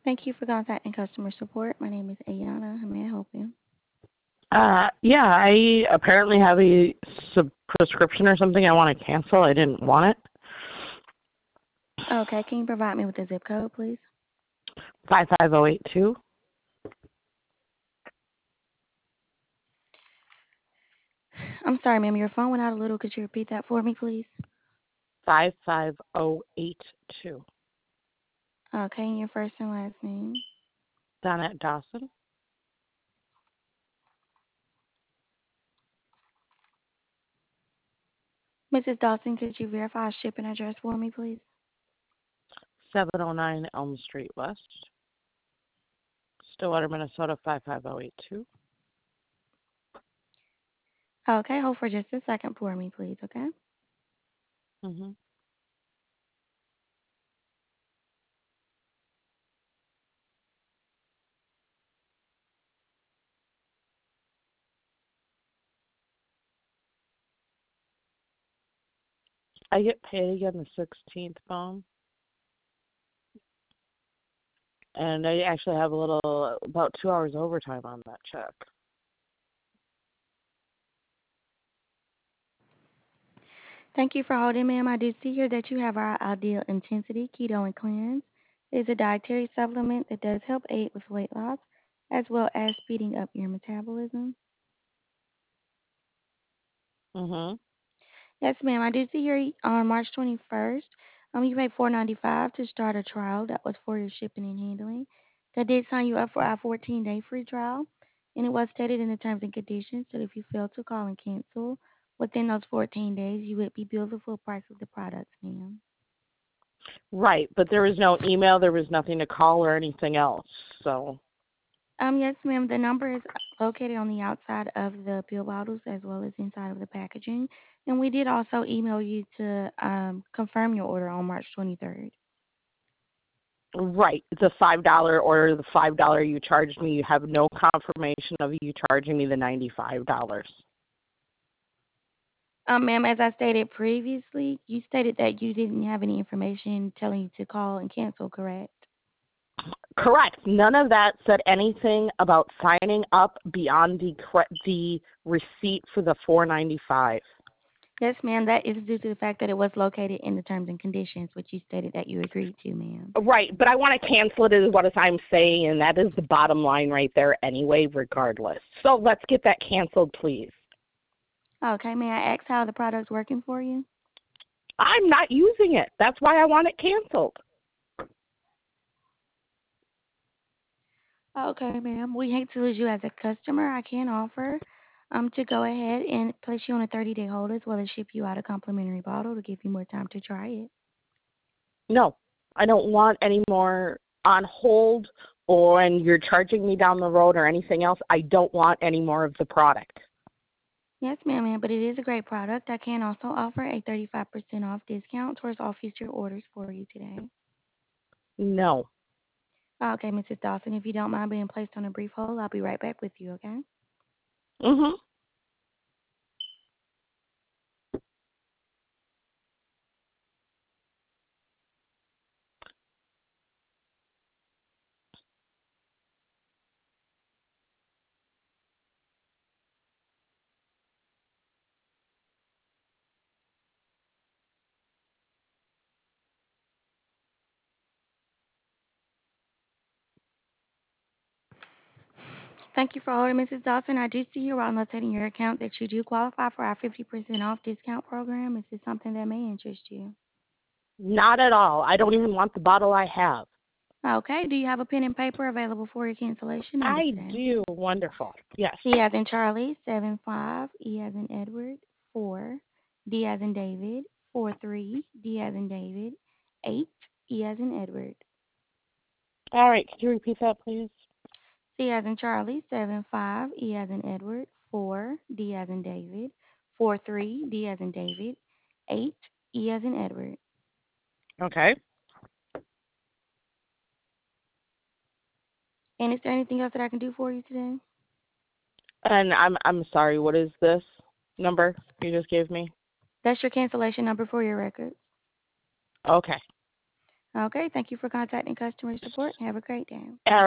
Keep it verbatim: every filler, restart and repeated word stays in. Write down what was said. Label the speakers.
Speaker 1: Thank you for contacting customer support. My name is Ayana. How may I help you?
Speaker 2: Uh, yeah, I apparently have a sub- prescription or something I want to cancel. I didn't want it.
Speaker 1: Okay, can you provide me with the zip code, please?
Speaker 2: five five zero eight two.
Speaker 1: I'm sorry, ma'am. Your phone went out a little. Could you repeat that for me, please?
Speaker 2: five five zero eight two.
Speaker 1: Okay, and your first and last name.
Speaker 2: Donna Dawson.
Speaker 1: Missus Dawson, could you verify a shipping address for me, please?
Speaker 2: seven oh nine Elm Street West. Stillwater, Minnesota five five zero eight two.
Speaker 1: Okay, hold for just a second for me, please, okay?
Speaker 2: Mm-hmm. I get paid again the sixteenth, Mom. And I actually have a little, about two hours overtime on that check.
Speaker 1: Thank you for holding, ma'am. I do see here that you have our Ideal Intensity Keto and Cleanse. It's a dietary supplement that does help aid with weight loss as well as speeding up your metabolism.
Speaker 2: Mm-hmm.
Speaker 1: Yes, ma'am. I do see here on March twenty-first, um, you paid four ninety-five to start a trial. That was for your shipping and handling. That did sign you up for our fourteen-day free trial, and it was stated in the terms and conditions that if you fail to call and cancel within those fourteen days, you would be billed the full price of the products, ma'am.
Speaker 2: Right, but there was no email, there was nothing to call or anything else. So,
Speaker 1: Um, yes, ma'am. The number is located on the outside of the pill bottles as well as inside of the packaging. And we did also email you to um, confirm your order on March twenty-third.
Speaker 2: right, the five dollar or the five dollar you charged me, you have no confirmation of you charging me the ninety-five dollars.
Speaker 1: Um, ma'am, as I stated previously, you stated that you didn't have any information telling you to call and cancel, correct?
Speaker 2: Correct. None of that said anything about signing up beyond the cre- the receipt for the four ninety-five.
Speaker 1: Yes, ma'am. That is due to the fact that it was located in the terms and conditions, which you stated that you agreed to, ma'am.
Speaker 2: Right, but I want to cancel it is what I'm saying, and that is the bottom line right there anyway, regardless. So let's get that canceled, please.
Speaker 1: Okay, may I ask how the product's working for you?
Speaker 2: I'm not using it. That's why I want it canceled.
Speaker 1: Okay, ma'am. We hate to lose you as a customer. I can offer um to go ahead and place you on a thirty-day hold as well as ship you out a complimentary bottle to give you more time to try it.
Speaker 2: No, I don't want any more on hold or and you're charging me down the road or anything else. I don't want any more of the product.
Speaker 1: Yes, ma'am, ma'am, but it is a great product. I can also offer a thirty-five percent off discount towards all future orders for you today.
Speaker 2: No.
Speaker 1: Okay, Missus Dawson, if you don't mind being placed on a brief hold, I'll be right back with you, okay?
Speaker 2: Mhm.
Speaker 1: Thank you for holding, Missus Dawson. I do see here while notating your account that you do qualify for our fifty percent off discount program. Is this something that may interest you?
Speaker 2: Not at all. I don't even want the bottle I have.
Speaker 1: Okay. Do you have a pen and paper available for your cancellation number
Speaker 2: I
Speaker 1: today?
Speaker 2: do. Wonderful. Yes.
Speaker 1: C as in Charlie, seven five, E as in Edward, four, D as in David, four three, D as in David, eight, E as in Edward.
Speaker 2: All right. Could you repeat that, please?
Speaker 1: C as in Charlie, seven five, E as in Edward, four, D as in David, four three, D as in David, eight, E as in Edward.
Speaker 2: Okay.
Speaker 1: And is there anything else that I can do for you today?
Speaker 2: And I'm I'm sorry. What is this number you just gave me?
Speaker 1: That's your cancellation number for your records.
Speaker 2: Okay.
Speaker 1: Okay, thank you for contacting customer support. Have a great day.
Speaker 2: All